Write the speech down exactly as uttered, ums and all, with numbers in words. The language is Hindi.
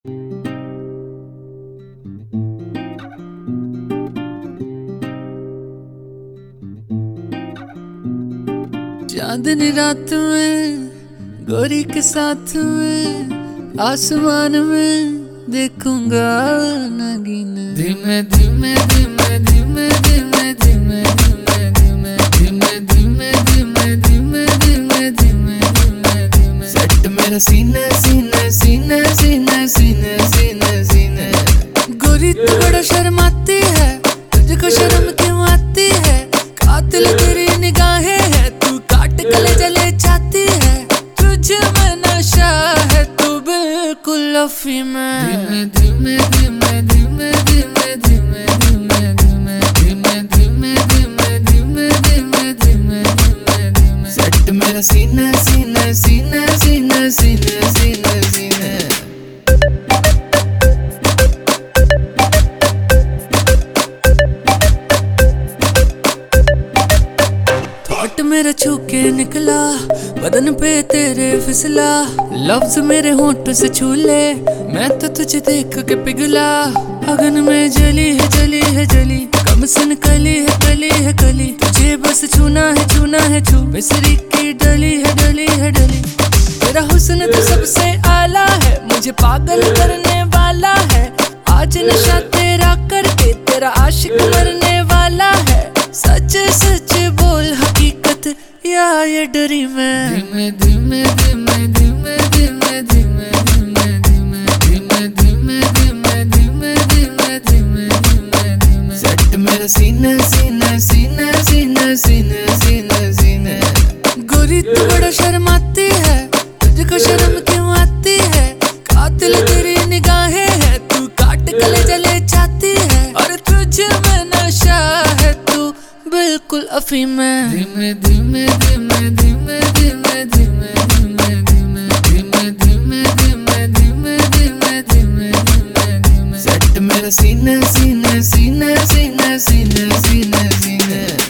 चांदनी रात में गोरी के साथ में आसमान में देखूंगा नगीना। धीमे धीमे धीमे धीमे धीमे धीमे धीमे धीमे धीमे धीमे धीमे धीमे धीमे धीमे धीमे सेट मेरा सीने सीने सीने सीने सीने सीने सीने। गोरी तू बड़ा शर्माती है, तुझको शर्म क्यों आती है? कातिल तेरी निगाहें है, तू काट गले जले जाती है। तुझे में नशा है, तू बिल्कुल अफीम है। धीमे धीमे धीमे धीमे धीमे धीमे धीमे धीमे धीमे धीमे धीमे धीमे धीमे धीमे धीमे सेट मेरा सीने सीने सीने सीने सीने सीने सीने। थॉट मेरा छू के निकला, बदन पे तेरे फिसला। लफ्ज मेरे होंठ से छू ले, मैं तो तुझे देख के पिघला। अगन में जली है जली है जली, कम सुन कली है कली है कली। तुझे बस छूना है छूना है छू, मिसरी की डली है डली है डली। तेरा हुस्न तो सबसे आला है, मुझे पागल करने वाला है। आज नशा तेरा करके तेरा आशिक मरने वाला है। सच सच बोल हकीकत या ये डरी मैं। धीमे धीमे धीमे धीमे धीमे धीमे धीमे धीमे धीमे धीमे धीमे धीमे धीमे धीमे धीमे धीमे सेट मेरा सीने सीने सीने सीने सीने सीने सीने। गोरी तू बड़ा शर्माती है, तुझको शर्म क्यों आती है? कातिल तेरी निगाहें है, तू काट गले जले जाती है। और तुझे में नशा है, तू बिल्कुल अफीम है। धीमे धीमे धीमे धीमे धीमे धीमे धीमे धीमे धीमे धीमे धीमे धीमे धीमे धीमे धीमे धीमे सेट मेरा सीने सीने सीने सीने सीने सीने सीने।